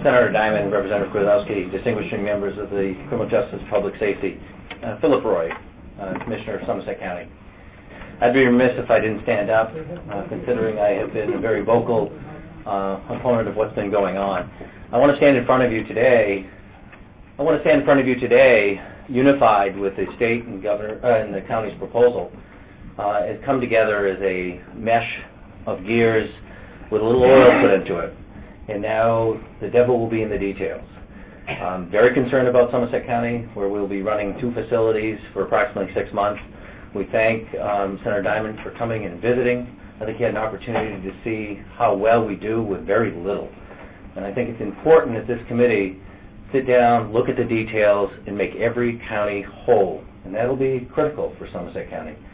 Senator Diamond, Representative Gwiazdowski, distinguishing members of the Criminal Justice Public Safety, Philip Roy, Commissioner of Somerset County. I'd be remiss if I didn't stand up, considering I have been a very vocal opponent of what's been going on. I want to stand in front of you today. Unified with the state and governor and the county's proposal. It's come together as a mesh of gears with a little oil put into it. And now the devil will be in the details. I'm very concerned about Somerset County, where we'll be running 2 facilities for approximately 6 months. We thank Senator Diamond for coming and visiting. I think he had an opportunity to see how well we do with very little. And I think it's important that this committee sit down, look at the details, and make every county whole. And that'll be critical for Somerset County.